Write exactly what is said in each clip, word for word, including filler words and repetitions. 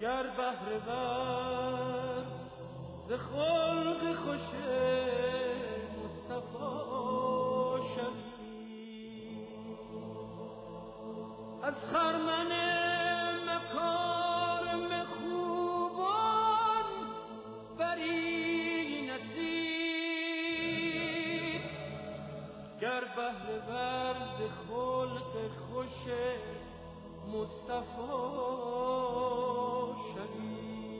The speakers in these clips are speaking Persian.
گر بهره ور ز خلق خوش مصطفی شوی، از خرمن مکارم خوبان بری نصیب، گر بهره ور ز خلق خوش مصطفی شوی.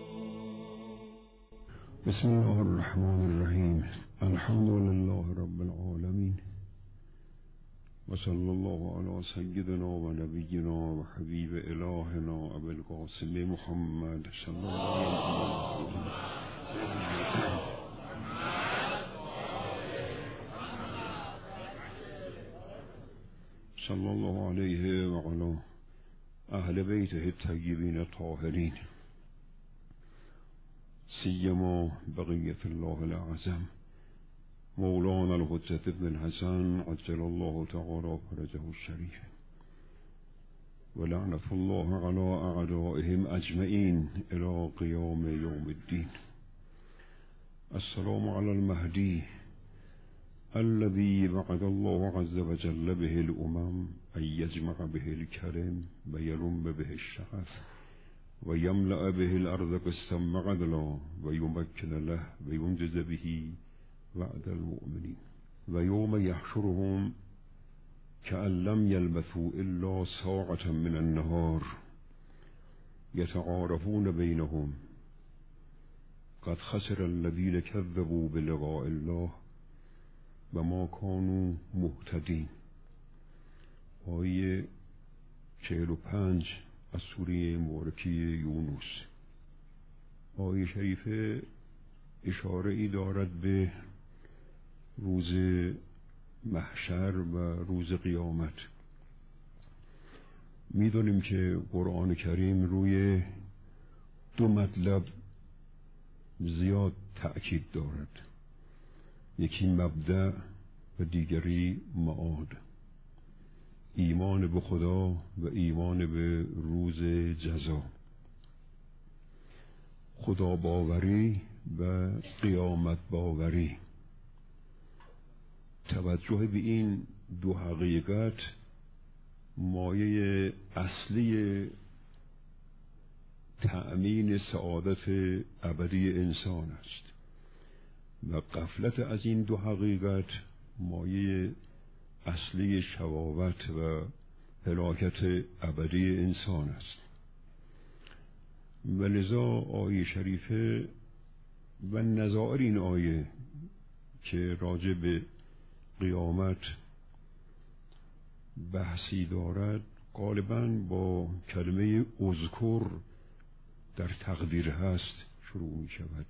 بسم الله الرحمن الرحیم. الحمد لله رب العالمین و صلی الله علی سیدنا و نبینا و حبیب الهنا ابی القاسم محمد صلی الله علیه و صلی الله علیه و علی اهل بیته الطیبین الطاهرین، سیما بقیت الله الاعظم مولانا الحجة ابن الحسن عجل الله تعالی فرجه الشریف، و لعنت الله علی اعدائهم اجمعین الى قیام یوم الدین. السلام علی المهدی الذي وعد الله عز وجل به الأمم أن يجمع به الكرم ويلم به الشغف ويملأ به الأرض قسطا وعدلا ويمكن له وينجز به وعد المؤمنين، ويوم يحشرهم كأن لم يلبثوا إلا ساعة من النهار يتعارفون بينهم قد خسر الذين كذبوا بلقاء الله و ما کانوا مهتدین. آیه چهل و پنج از سوره مبارکه یونس. آیه شریفه اشاره ای دارد به روز محشر و روز قیامت. می‌دانیم که قرآن کریم روی دو مطلب زیاد تأکید دارد، یکی مبدأ و دیگری معاد، ایمان به خدا و ایمان به روز جزا، خدا باوری و قیامت باوری. توجه به این دو حقیقت مایه اصلی تأمین سعادت ابدی انسان است و غفلت از این دو حقیقت مایه اصلی شقاوت و هلاکت ابدی انسان است. و لذا آیه شریفه و نظائر این آیه که راجع به قیامت بحثی دارد غالباً با کلمه اذکر در تقدیر هست شروع می شود.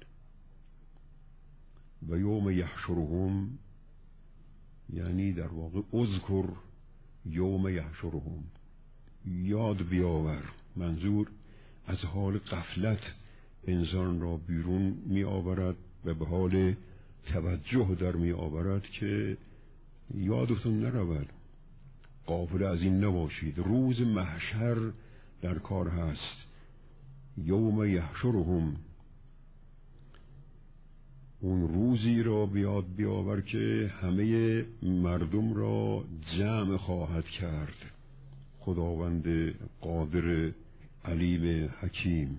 و یوم یحشرهم یعنی در واقع اذکر یوم یحشرهم، یاد بیاور. منظور از حال غفلت انسان را بیرون می آورد و به حال توجه در می آورد که یادتون نرود، غافل از این نباشید، روز محشر در کار هست. یوم یحشرهم، اون روزی را بیاد بیاور که همه مردم را جمع خواهد کرد. خداوند قادر علیم حکیم.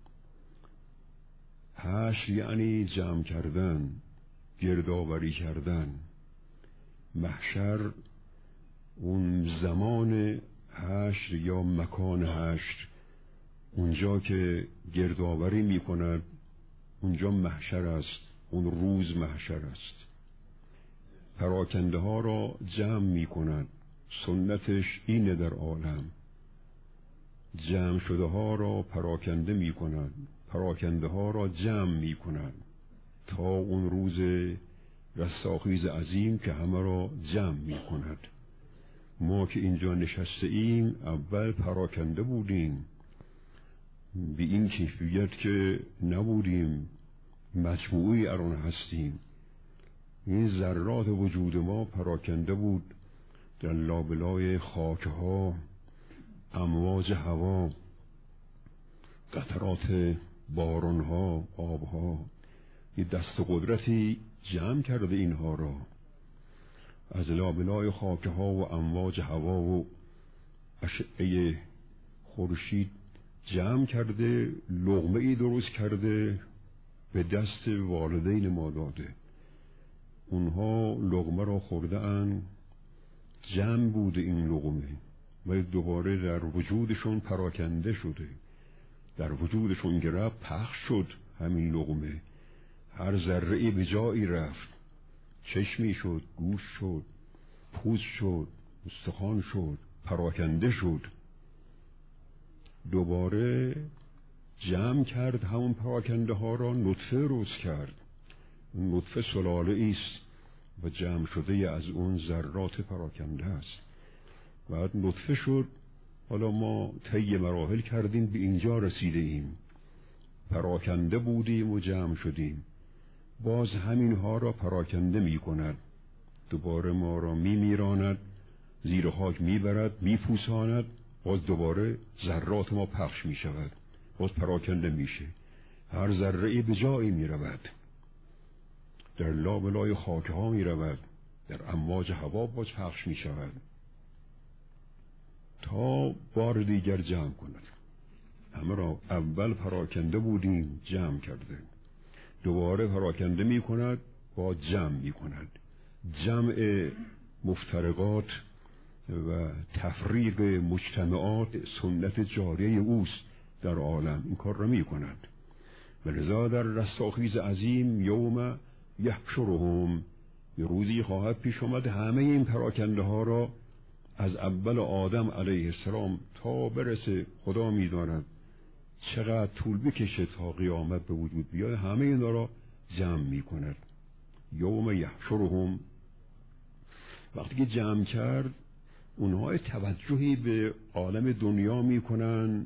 حشر یعنی جمع کردن، گردآوری کردن. محشر اون زمان حشر یا مکان حشر، اونجا که گردآوری می کند اونجا محشر است، اون روز محشر است. پراکنده ها را جمع می کند، سنتش اینه در عالم. جمع شده ها را پراکنده می کند، پراکنده ها را جمع می کند تا اون روز رستاخیز عظیم که همه را جمع می کند. ما که اینجا نشسته ایم اول پراکنده بودیم، به این کیفیت که نبودیم، مجموعی الان هستیم. این ذرات وجود ما پراکنده بود در لابلای خاکها، امواج هوا، قطرات بارانها، آبها، یه دست قدرتی جمع کرده اینها را، از لابلای خاکه ها و امواج هوا و اشعه خورشید جمع کرده، لقمه ای درست کرده به دست والدین ما داده. اونها لقمه را خورده اند، جمع بوده این لقمه، ولی دوباره در وجودشون پراکنده شده، در وجودشون گرفت، پخش شد همین لقمه، هر ذره‌ای به جایی رفت، چشمی شد، گوش شد، پوست شد، استخوان شد، پراکنده شد. دوباره جمع کرد همون پراکنده ها را، نطفه روز کرد. اون نطفه سلاله است و جمع شده از اون ذرات پراکنده است. بعد نطفه شد. حالا ما طی مراحل کردیم، به اینجا رسیده ایم، پراکنده بودیم و جمع شدیم. باز همین ها را پراکنده می کند، دوباره ما را می میراند، زیر خاک می برد، می پوساند، باز دوباره ذرات ما پخش می شود، باز پراکنده میشه، هر ذره‌ای به جایی می رود، در لابلای خاک ها می رود، در امواج هوا باز پخش می شود تا بار دیگر جمع کند. همه را اول پراکنده بودیم، جمع کرده، دوباره پراکنده می کند، با جمع می کند. جمع مفترقات و تفریق مجتمعات سنت جاریه اوست در عالم، این کار را می کند. و لذا در رستاخیز عظیم یوم یحشرهم، یه روزی خواهد پیش آمد همه این پراکنده ها را از اول آدم علیه السلام تا برسه، خدا می داند چقدر طول بکشه تا قیامت به وجود بیاد، همه اینا را جمع می کند. یوم یحشرهم، وقتی که جمع کرد اونها توجهی به عالم دنیا می کنن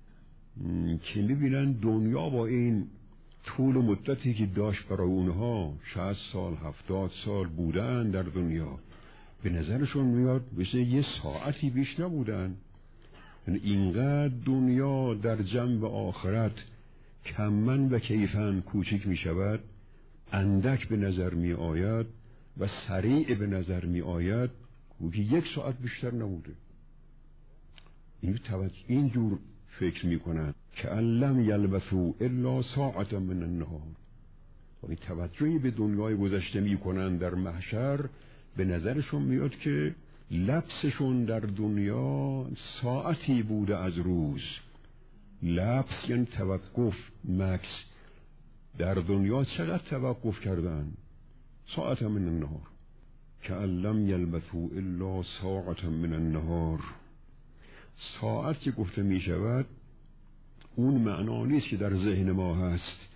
که می بینن دنیا با این طول و مدتی که داشت برای اونها، شصت سال هفتاد سال بودن در دنیا، به نظرشون میاد مثل یه ساعتی بیش نبودن. یعنی اینقدر دنیا در جنب آخرت کمن و کیفن کوچک می شود، اندک به نظر می آید و سریع به نظر می آید که یک ساعت بیشتر نبوده. این اینجور فکر می کنن که لم یلبثوا الا ساعة من النهار. و این توجهی به دنیای گذشته می کنن در محشر، به نظرشون میاد که لبسشون در دنیا ساعتی بوده از روز. لبس یعنی توقف، مکس. در دنیا چقدر توقف کردن؟ ساعت من النهار، که لم یلبثوا الا ساعة من النهار. ساعت که گفته می شود اون معنا نیست که در ذهن ما هست،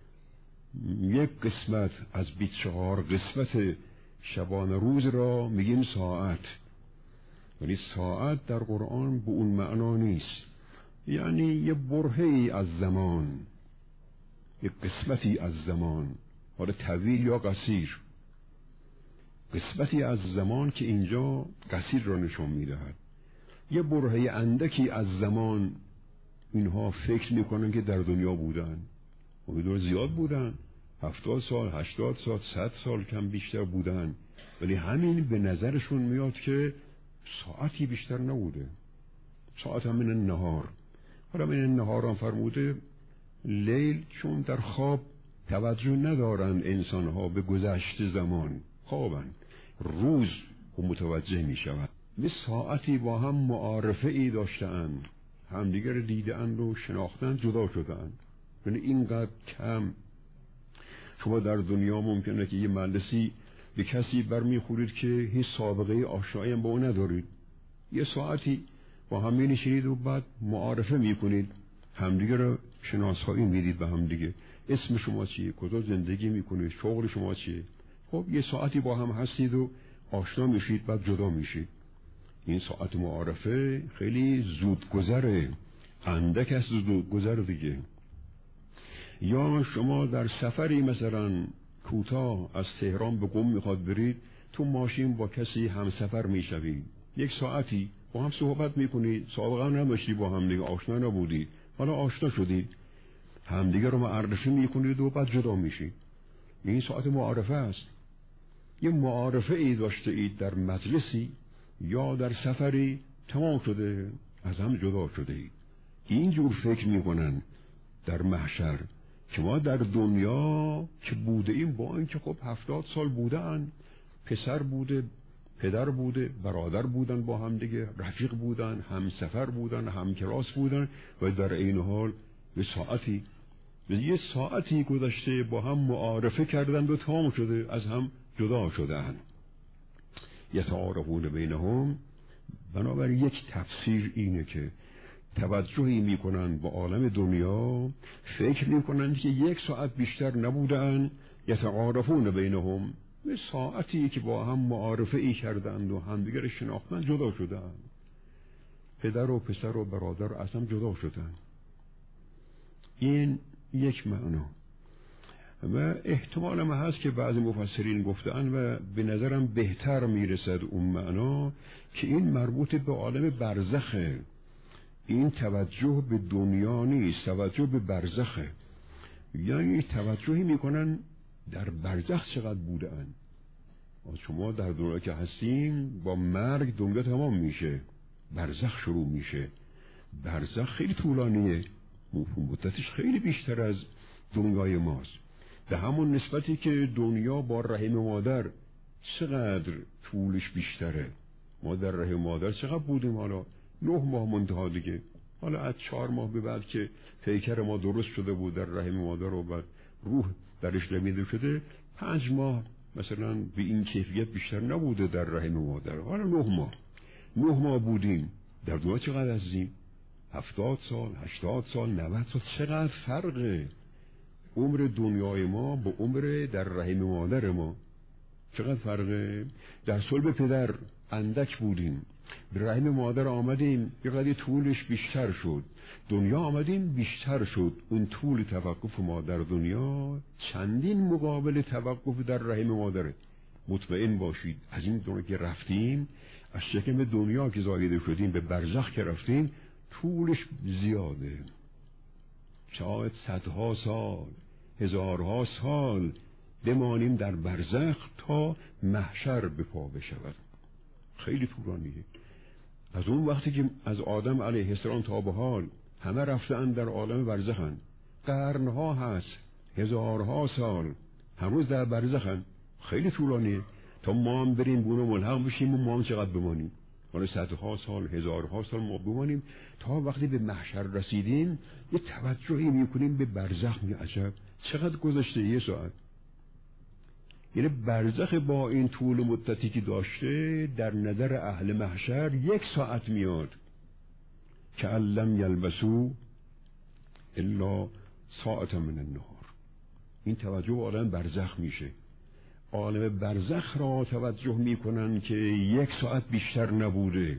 یک قسمت از بیست و چهار قسمت شبانه روز را میگیم ساعت، ولی ساعت در قرآن به اون معنا نیست. یعنی یه برهه‌ای از زمان، یک قسمتی از زمان، حالا طویل یا قصیر، قسمتی از زمان که اینجا قصیر را نشون میدهد. یه برهه اندکی از زمان اینها فکر میکنن که در دنیا بودن، امیدوار زیاد بودن، هفتاد سال، هشتاد سال، صد سال کم بیشتر بودن، ولی همین به نظرشون میاد که ساعتی بیشتر نبوده. ساعت هم من النهار. حالا من النهار هم فرموده لیل، چون در خواب توجه ندارن انسان ها به گذشت زمان، خوابن، روز و متوجه می شود. به ساعتی با هم معارفه ای داشتن، همدیگر دیدن و شناختن، جدا شدن. یعنی اینقدر کم. شما در دنیا ممکنه که یه مجلسی به کسی برمیخورید که هیچ سابقه آشنایی هم با اون ندارید، یه ساعتی با هم می‌نشینید و بعد معارفه میکنید، همدیگر رو شناسایی میدید به همدیگه، اسم شما چیه، کجا زندگی میکنید، شغل شما چیه. خب یه ساعتی با هم هستید و آشنا میشید، بعد جدا میشید. این ساعت معارفه خیلی زود گذره، اندک است زود گذر دیگه. یا شما در سفری مثلا کوتاه از تهران به قم میخواد برید، تو ماشین با کسی همسفر میشوید، یک ساعتی با هم صحبت میکنید، سابقا نداشتی با هم دیگه، آشنا نبودی، حالا آشنا شدید، همدیگه رو معرفی میکنید و بعد جدا میشید. این ساعت معارفه است. یه معارفه ای داشته اید در مجلسی یا در سفری، تمام شده، از هم جدا شده اید. اینجور فکر میکنن در محشر که ما در دنیا که بوده ایم، با اینکه خب هفتاد سال بودن، پسر بوده، پدر بوده، برادر بودن، با هم دیگه رفیق بودن، هم سفر بودن، هم کلاس بودن، و در این حال به ساعتی یه ساعتی گذشته با هم معارفه کردند و تمام شده، از هم جدا شدند. یتعارفون بینهم، بنابراین یک تفسیر اینه که توجهی میکنن به عالم دنیا، فکر میکنن که یک ساعت بیشتر نبودن. یتعارفون بینهم، به ساعتی که با هم معارفه ای کردند و همدیگر شناختن جدا شدند. پدر و پسر و برادر از هم جدا شدند. این یک معنا. و احتمال ما هست که بعضی مفسرین گفتن و به نظرم بهتر میرسد اون معنا که این مربوط به عالم برزخه. این توجه به دنیا نیست، توجه به برزخه. یعنی توجهی میکنن در برزخ چقدر بودن. شما در دنیا که هستیم، با مرگ دنیا تمام میشه، برزخ شروع میشه. برزخ خیلی طولانیه، مدتش خیلی بیشتر از دنیای ماست. به همون نسبتی که دنیا با رحم مادر چقدر طولش بیشتره. ما در رحم مادر چقدر بودیم؟ حالا نه ماه منتها دیگه. حالا از چهار ماه به بعد که پیکر ما درست شده بود در رحم مادر و بعد روح درش دمیده شده، پنج ماه مثلا به این کیفیت بیشتر نبوده در رحم مادر. حالا نه ماه نه ماه بودیم. در دنیا چقدر هستیم؟ هفتاد سال، هشتاد سال، نود سال. چقدر فرقه عمر دنیای ما با عمر در رحم مادر ما. چقدر فرقه. در صلب پدر اندک بودیم، به رحم مادر آمدیم، یه قدری طولش بیشتر شد. دنیا آمدیم، بیشتر شد. اون طول توقف ما در دنیا چندین مقابل توقف در رحم مادره. مطمئن باشید از این دنیا که رفتیم، از شکم دنیا که زایده شدیم به برزخ که رفتیم، طولش زیاده. شاید صدها سال، هزارها سال بمانیم در برزخ تا محشر به پا بشود. خیلی طولانیه. از اون وقتی که از آدم علیه السلام تا به حال همه رفتن در عالم برزخن، قرنها هست، هزارها سال هنوز در برزخن. خیلی طولانیه. تا ما هم بریم بونو ملحق بشیم و ما هم چقدر بمانیم؟ حالا صدها سال، هزارها سال ما بمانیم تا وقتی به محشر رسیدیم یه توجهی میکنیم به برزخ. می عجب چقدر گذشته یه ساعت. یعنی برزخ با این طول مدتی که داشته در نظر اهل محشر یک ساعت میاد که علم یلبسو الا ساعت من النهار. این توجه عالم برزخ میشه. عالم برزخ را توجه میکنن که یک ساعت بیشتر نبوده.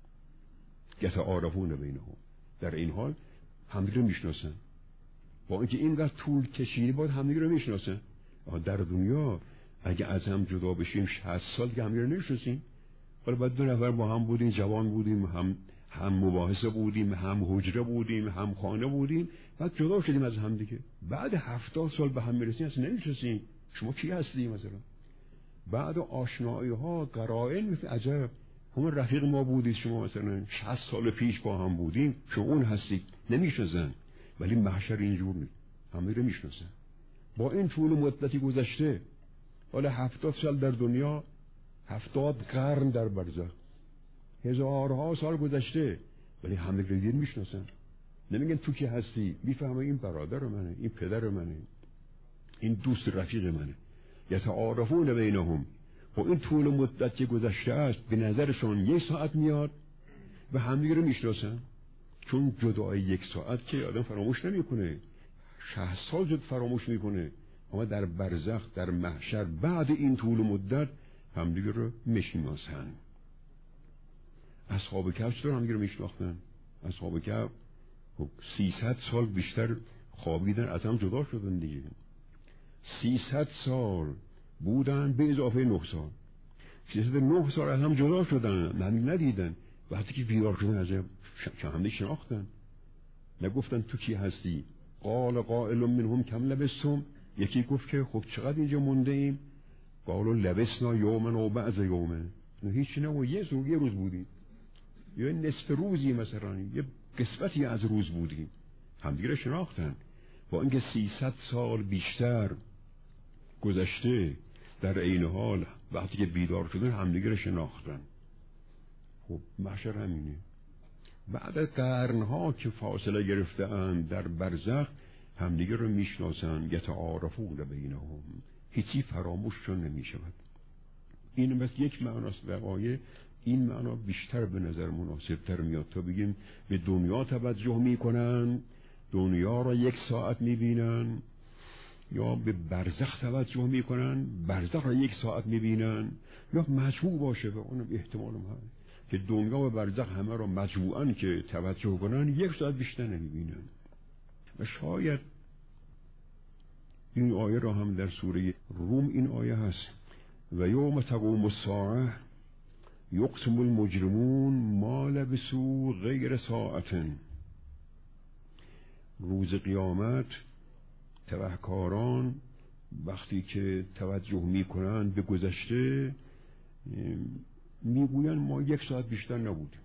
یتعارفون بینهم، در این حال همدیگه رو میشناسن. با اینکه اینقدر طول کشیده بود همدیگه رو میشناسن. در دنیا اگه از هم جدا بشیم شصت سال که همدیگه رو نمیشناسیم. ولی بعد دو نفر با هم بودیم، جوان بودیم، هم هم مباحثه بودیم، هم حجره بودیم، هم خانه بودیم، بعد جدا شدیم از هم دیگه. بعد هفتاد سال به هم میرسیم اصلا نمیشناسیم. شما کی هستی مثلا؟ بعد آشنایی ها قرائن میفهمید عجب همون رفیق ما بودید شما، مثلا شصت سال پیش با هم بودیم، شما اون هستید. نمیشناسن. ولی محشر اینجور نیست، همه رو میشناسن. با این طول مدتی گذشته، حالا هفتاد سال در دنیا، هفتاد قرن در برزخ، هزارها سال گذشته، ولی همه رو دیر میشناسن. نمیگن تو کی هستی، میفهمه این برادر منه، این پدر منه، این دوست رفیق منه. یتعارفون بینهم. با این طول مدت که گذشته است به نظرشون یک ساعت میاد و همدیگه رو میشناسن. چون جدای یک ساعت که آدم فراموش نمیکنه، شصت سال جد فراموش میکنه. اما در برزخ، در محشر، بعد این طول مدت همدیگه رو میشناسن. اصحاب کهف چطور همدیگه رو میشناختن؟ اصحاب کهف سیصد سال بیشتر خوابیدن، از هم جدا شدن دیگه. سیصد سال بودن به اضافه نه سال. سیصد نه سال از هم جدا شدن، هم ندیدن. وقتی که بیدار شدن از هم همدیگه شناختن. نگفتن تو کی هستی؟ قال قائل منهم کم لبستم، یکی گفت که خب چقدر اینجا مونده ایم؟ قالوا لبسنا یوما و بعض یومه، هیچی نه، یه روز یه روز بودیم، یا نصف روزی مثلا، یه قسمتی از روز بودیم. همدیگه رو شناختن، با اینکه سیصد سال بیشتر گذشته، در عین حال وقتی که بیدار شدن همدیگه رو شناختن. خب محشر همینه. بعد از قرنها که فاصله گرفته‌اند در برزخ، همدیگه رو میشناسن، یتعارفون بینهم، هیچی فراموششون نمیشود. این مثل یک معناست در آیه. این معنا بیشتر به نظر مناسبتر میاد تا بگیم به دنیا توجه میکنن، دنیا را یک ساعت میبینن، یا به برزخ توجه میکنن، برزخ را یک ساعت میبینن، یا مجموع باشه. و اونم احتمال هست که دنیا و برزخ همه را مجموعاً که توجه کنن یک ساعت بیشتر نمیبینن. و شاید این آیه را هم در سوره روم این آیه هست: و یوم تقوم الساعه یقسم المجرمون ما لبثوا غیر ساعة. روز قیامت تبهکاران وقتی که توجه میکنن به گذشته میگوین ما یک ساعت بیشتر نبودیم.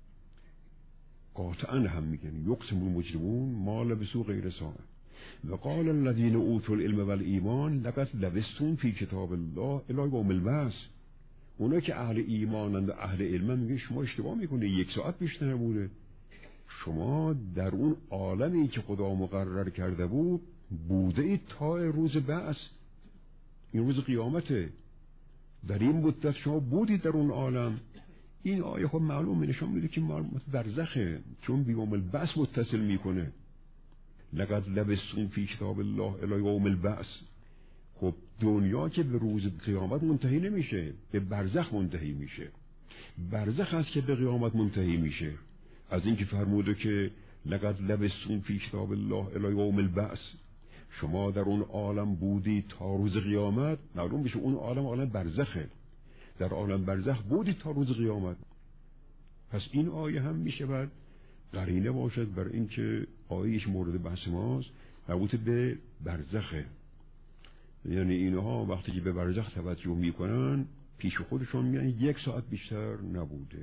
قاطعا هم میگن یقسم المجرمون ما لبثوا غیر ساعة. و قال الذين اوتوا العلم والایمان لقد لبثتم فی کتاب الله الی یوم البعث. اونا که اهل ایمانند و اهل علم میگن شما اشتباه میکنید، یک ساعت بیشتر نبوده. شما در اون عالمی که خدا مقرر کرده بود بوده اید تا روز بعث، این روز قیامته. در این مدت شما بودید در اون عالم. این آیه خب معلومه نشان میده که برزخه، چون به یوم البعث متصل میکنه. لقد لبثتم فی کتاب الله الی یوم البعث. خب دنیا که به روز قیامت منتهی نمیشه، به برزخ منتهی میشه. برزخ هست که به قیامت منتهی میشه. از اینکه فرموده که لقد لبثتم فی کتاب الله الی یوم البعث، شما در اون عالم بودید تا روز قیامت، معلوم بشه اون عالم عالم برزخه. در عالم برزخ بودید تا روز قیامت. پس این آیه هم میشه بعد قرینه باشد بر اینکه آیهش مورد بحث ماست، مربوط به برزخه. یعنی اینها وقتی که به برزخ توجه میکنن پیش خودشون میگن یک ساعت بیشتر نبوده.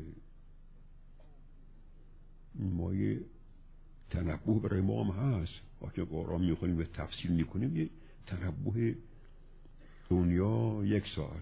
ما یه تنبه برای ما هم هست، وقتی قرآن میخونیم و تفسیر میکنیم یه تنبه: دنیا یک ساعت،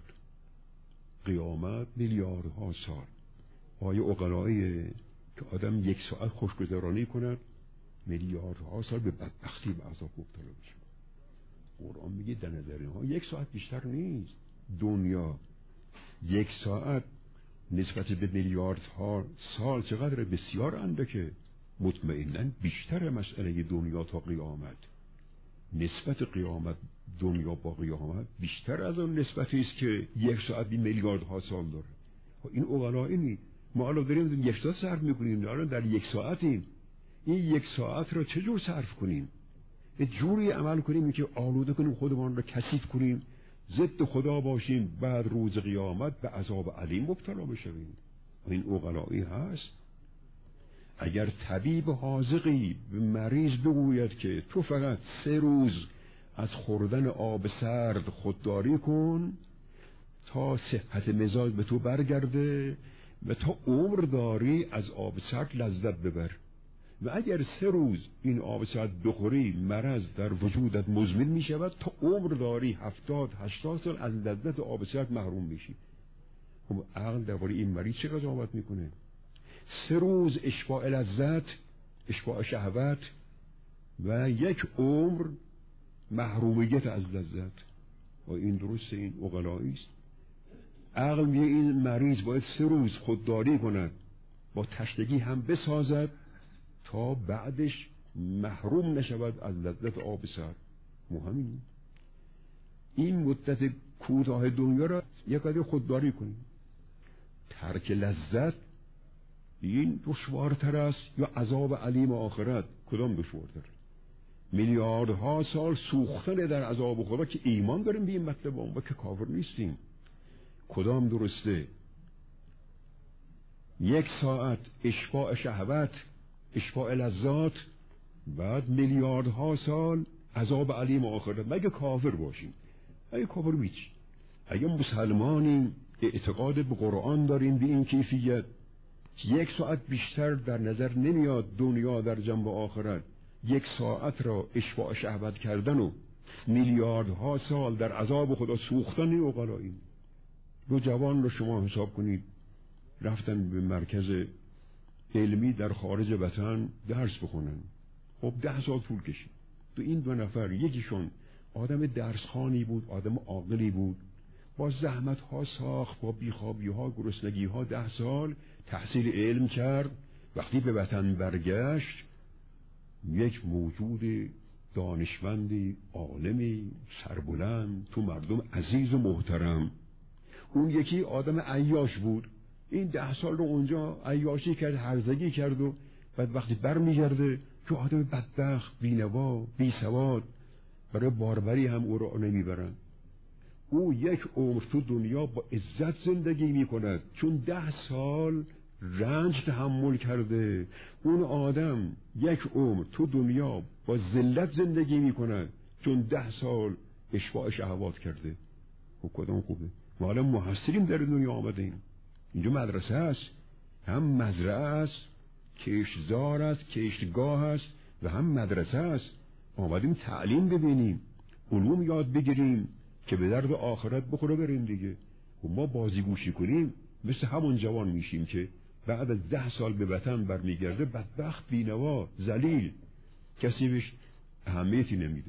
قیامت میلیاردها سال. آیه عقلایی که آدم یک ساعت خوشگذرانی کند میلیاردها سال به بدبختی و عذاب مبتلا بشه. قرآن میگه در نظر اینها یک ساعت بیشتر نیست. دنیا یک ساعت نسبت به میلیاردها سال چقدر؟ بسیار اندکه. مطمئناً بیشتر مسئله دنیا تا قیامت، نسبت قیامت دنیا با قیامت بیشتر از اون نسبتی است که یک ساعت بی میلیاردها سال داره. این عقلایی نی. ما الان داریم یک ساعت صرف میکنیم، الان در یک ساعتیم. این یک ساعت رو چجور صرف کنیم؟ یه جوری عمل کنیم که آلوده کنیم خودمان رو، کثیف کنیم، ضد خدا باشیم، بعد روز قیامت به عذاب علیم مبتلا بشویم. این عقلایی هست. اگر طبیب حاذقی به مریض بگوید که تو فقط سه روز از خوردن آب سرد خودداری کن تا صحت مزاج به تو برگرده و تا عمر داری از آب سرد لذت ببر، و اگر سه روز این آب سرد بخوری مرض در وجودت مزمن می شود، تا عمر داری هفتاد هشتاد سال از لذت آب سرد محروم میشی. خب عقل درباره این مریض چه قضاوت میکنه؟ سه روز اشباع لذت، اشباع شهوت، و یک عمر محرومیت از لذت. و این درسته؟ این عقلایی است. عقل میگه این مریض باید سه روز خودداری کند، با تشنگی هم بسازد تا بعدش محروم نشود از لذت آب سرد. مهمه این مدت کوتاه دنیا را یک قدر خودداری کنیم. ترک لذت این دشوارتر است یا عذاب علیم آخرت؟ کدام دشوارتر؟ میلیاردها سال سوختن در عذاب خدا که ایمان داریم به این مطلب و که کافر نیستیم. کدام درسته؟ یک ساعت اشباع شهوت، اشباع لذات، بعد میلیاردها سال عذاب علیم آخرت. مگه کافر باشیم؟ اگه کافر بیچ، اگه مسلمانی اعتقاد به قرآن داریم به این کیفیت، یک ساعت بیشتر در نظر نمیاد دنیا در جنب آخرت، یک ساعت را اشباع شهوت کردن و میلیاردها سال در عذاب خدا سوختن این عقلاییم. دو جوان رو شما حساب کنید رفتن به مرکز علمی در خارج وطن درس بخونن، خب ده سال طول کشید. تو این دو نفر یکیشون آدم درسخوانی بود، آدم عاقلی بود، با زحمت ها ساخت، با بیخوابی ها گرسنگی ها ده سال تحصیل علم کرد. وقتی به وطن برگشت یک موجود دانشمندی، عالمی سربلند، تو مردم عزیز و محترم. اون یکی آدم عیاش بود، این ده سال رو اونجا عیاشی کرد، هرزگی کرد و بعد وقتی بر میگرده که آدم بدبخت، بینوا، بیسواد، برای باربری هم او رو نمیبرن. او یک عمر تو دنیا با عزت زندگی میکند چون ده سال رنج تحمل کرده. اون آدم یک عمر تو دنیا با ذلت زندگی میکند چون ده سال اشباع شهوات کرده. خب کدام خوبه؟ ما حالا محصلیم در دنیا آمدیم، اینجا مدرسه است، هم مزرعه است، کشتزار است، کشتگاه است و هم مدرسه است. آمدیم تعلیم ببینیم، علوم یاد بگیریم که به درد آخرت بخوره بریم دیگه. و ما بازیگوشی کنیم مثل همون جوان میشیم که بعد از ده سال به وطن برمیگرده بدبخت، بینوا، ذلیل، کسی بهش اهمیتی نمیده.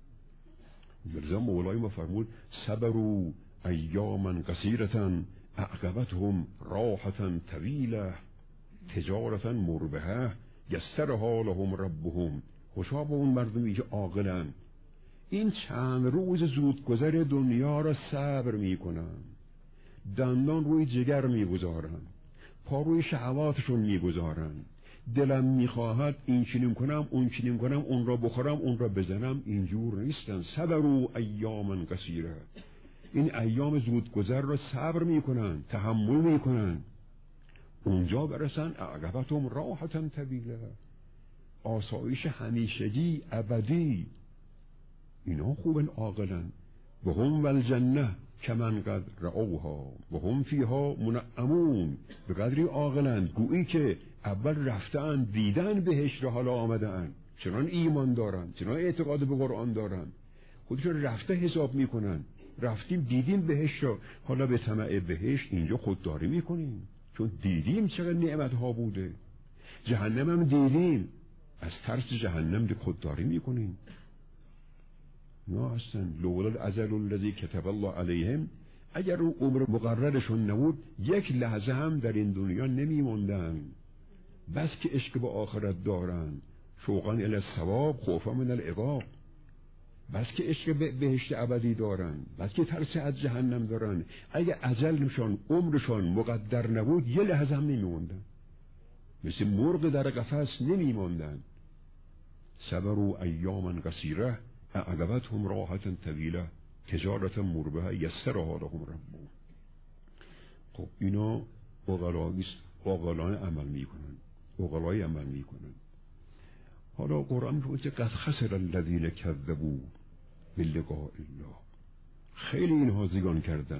مرزا مولای ما فرمود صبروا ایاما قصیرة اعقبتهم راحة طویلة تجارة مربحة یسرها لهم ربهم. خوشا به اون مردمی که عاقلن، این چند روز زودگذر دنیا را صبر میکنن، دندان روی جگر میگذارن، پا روی شهواتشون میگذارن. دلم میخواهد این چنین کنم، اون چنین کنم، اون را بخورم، اون را بزنم. اینجور نیستن. صبروا ایاما قصیرة، این ایام زودگذر را صبر میکنن، تحمل میکنن، اونجا برسن عقبتهم راحة طویلة، آسایش همیشگی، ابدی. اینا خوبن، عاقلن. و هم والجنه کمن قد رأوها و هم فیها منعمون. به قدری عاقلن گویی که اول رفتن دیدن بهشت را، حالا آمدن، چنان ایمان دارن، چنان اعتقاد به قرآن دارن، خودشون رفته حساب میکنن. رفتیم دیدیم بهشت را، حالا به طمع بهشت اینجا خودداری میکنیم چون دیدیم چقدر نعمت ها بوده. جهنم هم دیدیم، از ترس جهنم خودداری میکنیم. نه هستن لولا الازل الذی کتب الله علیهم، اگر اون عمر مقررشون نبود یک لحظه هم در این دنیا نمیموندن. بس که عشق به آخرت دارن، شوقا الی الثواب خوفا من العقاب. بس که عشق به بهشت ابدی دارن، بس که ترس از جهنم دارن. اگه اجلشون، عمرشون مقدر نبود یه لحظه هم نمیموندن، مثل مرغ در قفس نمیموندن. صبروا ایاما قصیرة اعقبتهم راحة طویلة تجارة مربحة یسرها لهم ربهم. خب اینا عقلاییست، عاقلانه عمل میکنن، عقلای عمل میکنن. حالا قرآن میگه که قد خسر الذین کذبوا بلقاء الله، خیلی اینها زیان کردن.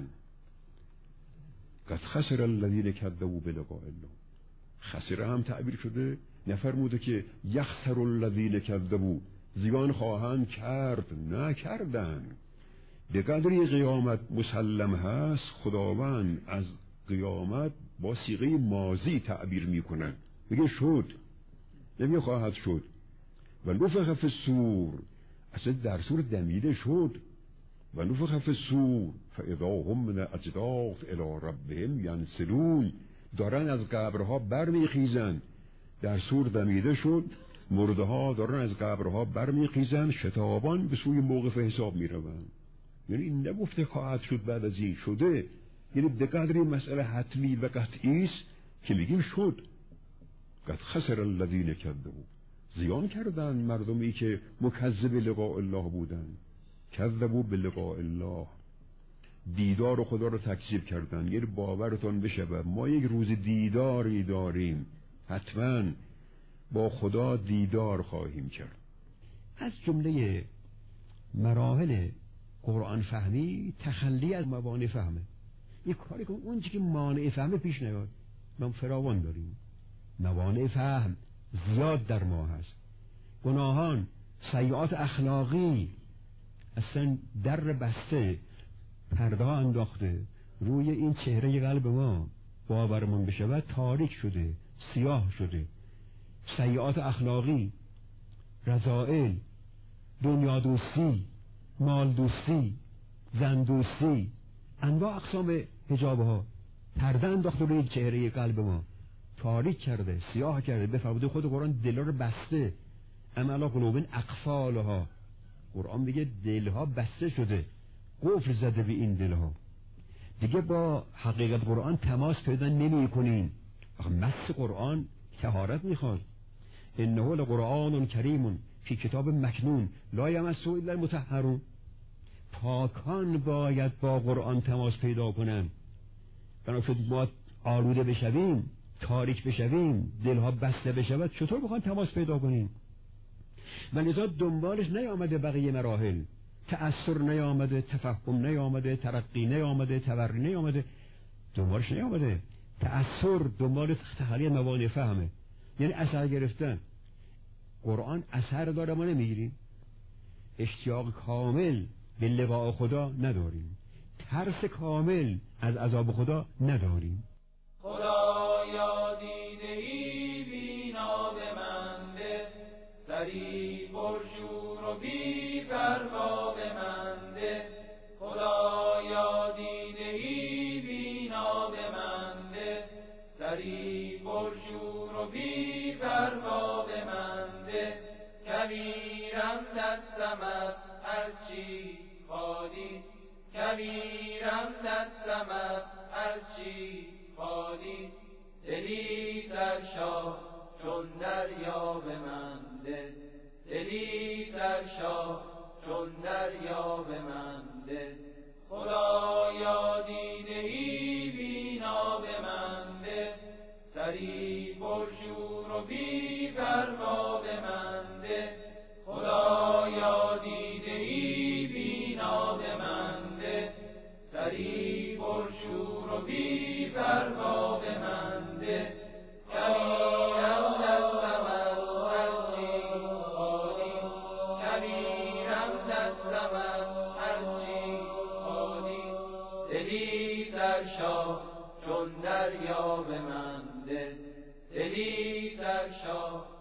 قد خسر الذین کذبوا بلقاء الله، خسره هم تعبیر شده، نفرموده که یخسر الذین کذبوا، زیان خواهند کرد، نکردن. به قدری قیامت مسلم هست، خداوند از قیامت با صیغه ماضی تعبیر میکنن، میگه شد، نمیگه خواهد شد. و نفخ فی الصور، اصلا در صور دمیده شد. و نفخ فی الصور فاذا هم من الاجداث الی ربهم ینسلون، دارن از قبرها برمیخیزن. در صور دمیده شد، مرده ها دارن از قبرها برمیخیزن، شتابان به سوی موقف حساب میروند. یعنی این نگفته خواهد شد بعد از این، شده. یعنی به قدری مسئله حتمی و قطعی است که میگیم شد. قد خسر الذین کذبوا، زیان کردن مردمی که مکذب لقاء الله بودن. کذبوا بلقاء الله، دیدار خدا رو تکذیب کردن. یعنی باورتون بشه ما یک روز دیداری داریم، حتما با خدا دیدار خواهیم کرد. از جمله مراحل قرآن فهمی تخلی از موانع فهمه. یک کاری کن اون چیزی که مانع فهمه پیش نیاد. ما فراوان داریم، موانع فهم زیاد در ما هست. گناهان، سیئات اخلاقی اصلا در بسته، پرده انداخته روی این چهره قلب ما، باورمون بشود تاریک شده، سیاه شده. سیئات اخلاقی، رذائل، دنیا دوستی، مال دوستی، زن دوستی، انواع اقسام حجاب ها پرده انداخته روی چهره قلب ما، تاریک کرده، سیاه کرده. بفرموده خود قرآن دلها رو بسته. اما علی قلوب اقفالها، قرآن میگه دلها بسته شده، قفل زده به این دلها. دیگه با حقیقت قرآن تماس پیدا نمی کنین. مس قرآن طهارت میخواد. انه لقرآن کریم فی کتاب مکنون لا یمسه الا المطهرون. پاکان باید با قرآن تماس پیدا کنن. بنابراین ما آلوده بشویم، تاریک بشویم، دلها بسته بشود، چطور بخوان تماس پیدا کنیم؟ و لذا دنبالش نیامده بقیه مراحل، تأثر نیامده، تفهم نیامده، ترقی نیامده، تبری نیامده، دنبالش نیامده. تأثر دنبال تخلیه موانع فهمه، یعنی اثر گرفتن. قرآن اثر داره، ما نمیگیریم. اشتیاق کامل به لقاء خدا نداریم، ترس کامل از عذاب خدا نداریم. خدایا دیده‌ای بینا به من ده، سری پرشور و بی پروا به من ده. خدایا دیده‌ای بینا به من ده، سری پرشور و بی پروا به من ده. کبیرم دستمت هر چیز خالی، کبیرم دستمت هر چیز خالی. دلی سرشار چون دریا به من ده، دلی سرشار چون دریا به من ده. خدایا دیده‌ای بینا به من ده، سری پرشور و بی پروا به من ده. خدایا دیده‌ای بینا به من ده، سری پرشور و بی پروا به من ده. کبیرم دستمت هر چیز خالی، کبیرم دستمت هر چیز خالی. دلی سرشار چون دریا به من ده، دلی سرشار